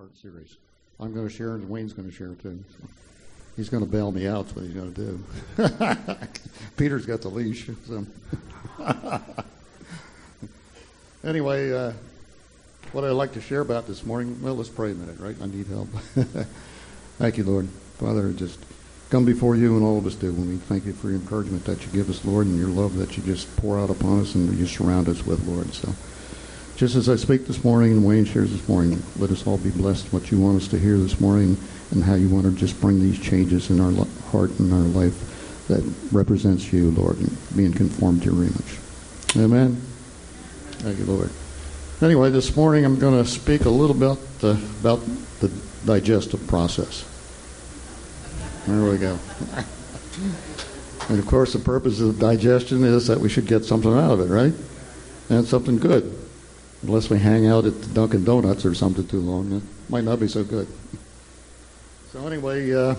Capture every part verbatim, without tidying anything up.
two-part series. I'm going to share, and Wayne's going to share too. So he's going to bail me out. That's what he's going to do. Peter's got the leash. So. Anyway, uh, what I'd like to share about this morning, well, let's pray a minute, right? I need help. Thank you, Lord. Father, just come before you, and all of us do. And we thank you for your encouragement that you give us, Lord, and your love that you just pour out upon us and you surround us with, Lord. So just as I speak this morning and Wayne shares this morning, let us all be blessed what you want us to hear this morning and how you want to just bring these changes in our heart and our life that represents you, Lord, and being conformed to your image. Amen. Thank you, Lord. Anyway, this morning I'm going to speak a little bit uh, about the digestive process. There we go. And of course, the purpose of digestion is that we should get something out of it, right? And something good. Unless we hang out at the Dunkin' Donuts or something too long, it might not be so good. So anyway, uh,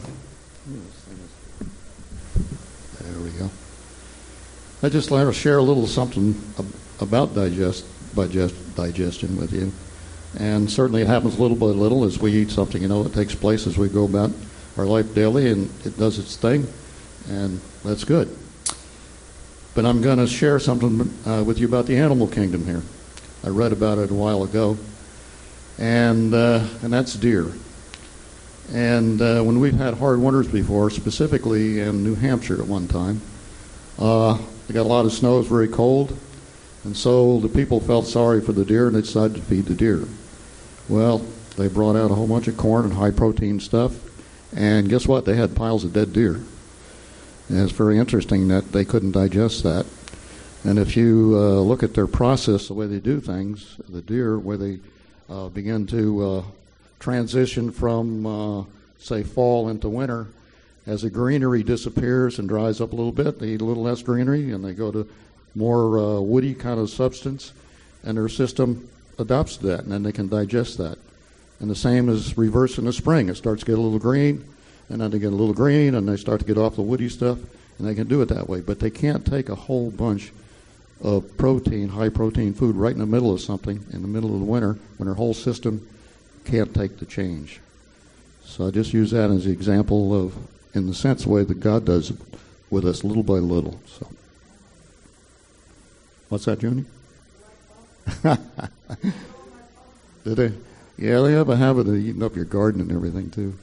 there we go. I just want to share a little something about digest, digest, digestion with you. And certainly it happens little by little as we eat something. You know, it takes place as we go about our life daily, and it does its thing, and that's good. But I'm going to share something uh, with you about the animal kingdom here. I read about it a while ago, and uh, and that's deer. And uh, when we've had hard winters before, specifically in New Hampshire at one time, uh, they got a lot of snow, it was very cold, and so the people felt sorry for the deer, and they decided to feed the deer. Well, they brought out a whole bunch of corn and high-protein stuff, and guess what? They had piles of dead deer. And it's very interesting that they couldn't digest that. And if you uh, look at their process, the way they do things, the deer, where they uh, begin to uh, transition from, uh, say, fall into winter, as the greenery disappears and dries up a little bit, they eat a little less greenery, and they go to more uh, woody kind of substance, and their system adopts that, and then they can digest that. And the same is reverse in the spring. It starts to get a little green, and then they get a little green, and they start to get off the woody stuff, and they can do it that way. But they can't take a whole bunch of protein, high-protein food right in the middle of something, in the middle of the winter, when their whole system can't take the change. So I just use that as an example of, in the sense, the way that God does it with us little by little. So, what's that, Junie? Did they? Yeah, they have a habit of eating up your garden and everything, too.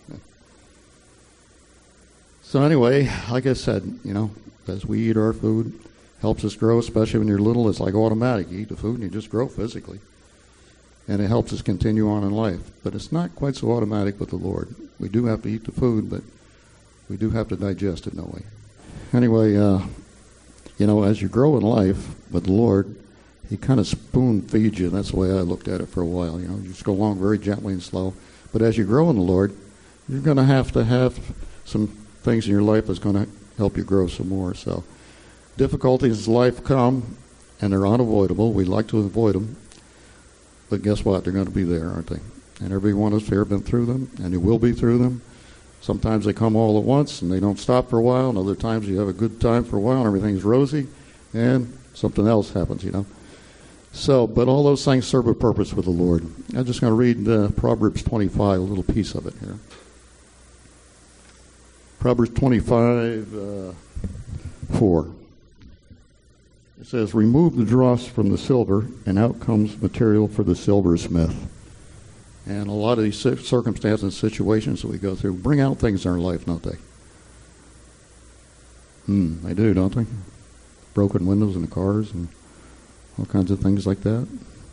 So anyway, like I said, you know, as we eat our food, helps us grow, especially when you're little. It's like automatic. You eat the food and you just grow physically. And it helps us continue on in life. But it's not quite so automatic with the Lord. We do have to eat the food, but we do have to digest it, don't we? Anyway, uh, you know, as you grow in life with the Lord, He kind of spoon feeds you. That's the way I looked at it for a while. You know, you just go along very gently and slow. But as you grow in the Lord, you're going to have to have some things in your life that's going to help you grow some more. So difficulties in life come, and they're unavoidable. We like to avoid them. But guess what? They're going to be there, aren't they? And every one of us here have been through them, and you will be through them. Sometimes they come all at once, and they don't stop for a while. And other times you have a good time for a while, and everything's rosy, and something else happens, you know. So, but all those things serve a purpose with the Lord. I'm just going to read uh, Proverbs twenty-five, a little piece of it here. Proverbs twenty-five, uh, four. It says, remove the dross from the silver, and out comes material for the silversmith. And a lot of these circumstances and situations that we go through bring out things in our life, don't they? Hmm, they do, don't they? Broken windows in the cars and all kinds of things like that.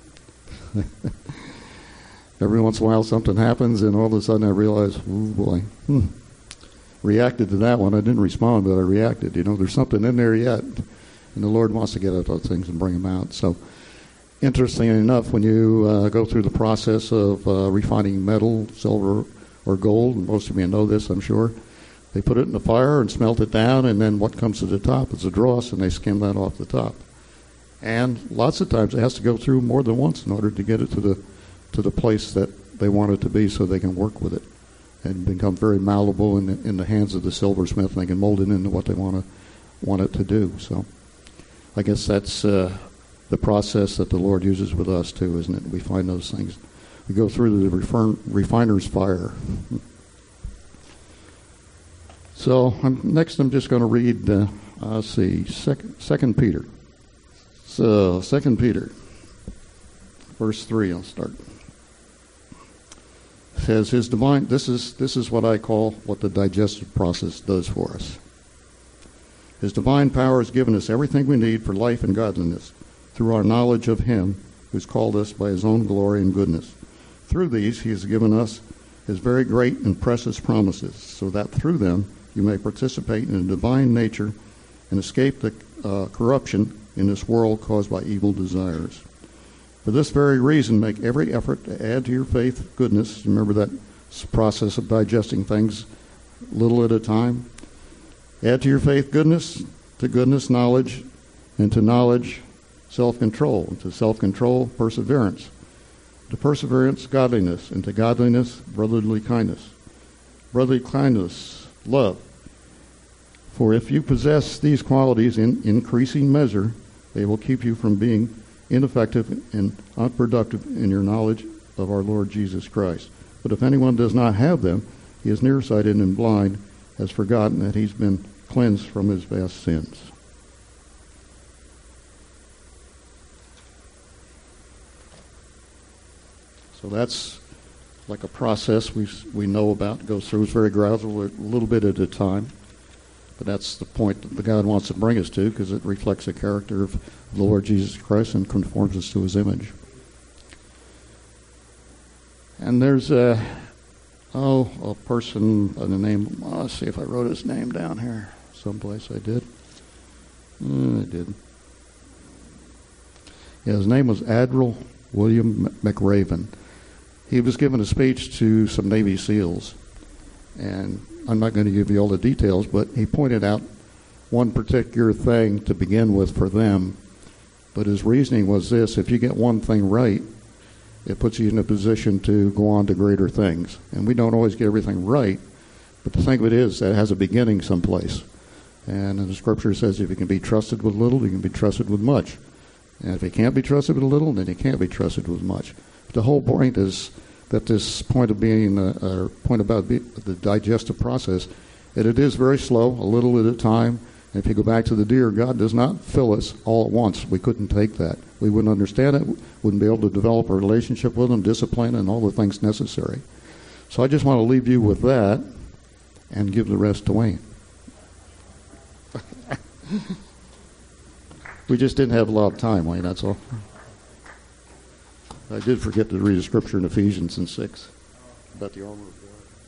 Every once in a while something happens, and all of a sudden I realize, oh boy, hmm. reacted to that one. I didn't respond, but I reacted. You know, there's something in there yet. And the Lord wants to get at those things and bring them out. So, interestingly enough, when you uh, go through the process of uh, refining metal, silver, or gold, and most of you know this, I'm sure, they put it in the fire and smelt it down, and then what comes to the top is a dross, and they skim that off the top. And lots of times it has to go through more than once in order to get it to the to the place that they want it to be, so they can work with it and become very malleable in the, in the hands of the silversmith, and they can mold it into what they want to want it to do. So, I guess that's uh, the process that the Lord uses with us too, isn't it? We find those things we go through the refin- refiner's fire. So I'm, next I'm just going to read, uh, let's see, Second, Second Peter. So Second Peter, verse three. I'll start. It says his divine. This is this is what I call what the digestive process does for us. His divine power has given us everything we need for life and godliness through our knowledge of Him who's called us by His own glory and goodness. Through these He has given us His very great and precious promises, so that through them you may participate in the divine nature and escape the uh, corruption in this world caused by evil desires. For this very reason, make every effort to add to your faith goodness. Remember that process of digesting things little at a time. Add to your faith goodness, to goodness knowledge, and to knowledge self-control, and to self-control perseverance, to perseverance godliness, and to godliness brotherly kindness, brotherly kindness love. For if you possess these qualities in increasing measure, they will keep you from being ineffective and unproductive in your knowledge of our Lord Jesus Christ. But if anyone does not have them, he is nearsighted and blind, has forgotten that he's been cleansed from his vast sins. So that's like a process we we know about, goes through. It's very gradual, a little bit at a time. But that's the point that the God wants to bring us to, because it reflects the character of the Lord Jesus Christ and conforms us to His image. And there's a, oh, a person by the name, oh, let's see if I wrote his name down here. Someplace I did. Mm, I did. Yeah, his name was Admiral William McRaven. He was giving a speech to some Navy SEALs, and I'm not going to give you all the details, but he pointed out one particular thing to begin with for them. But his reasoning was this: if you get one thing right, it puts you in a position to go on to greater things. And we don't always get everything right, but the thing of it is that it has a beginning someplace. And the Scripture says if you can be trusted with little, you can be trusted with much. And if you can't be trusted with little, then you can't be trusted with much. But the whole point is that this point of being, a uh, point about be, the digestive process, that it is very slow, a little at a time. And if you go back to the deer, God does not fill us all at once. We couldn't take that. We wouldn't understand it, wouldn't be able to develop a relationship with Him, discipline, and all the things necessary. So I just want to leave you with that and give the rest to Wayne. We just didn't have a lot of time, Wayne, that's all. I did forget to read a scripture in Ephesians in six about the armor of God.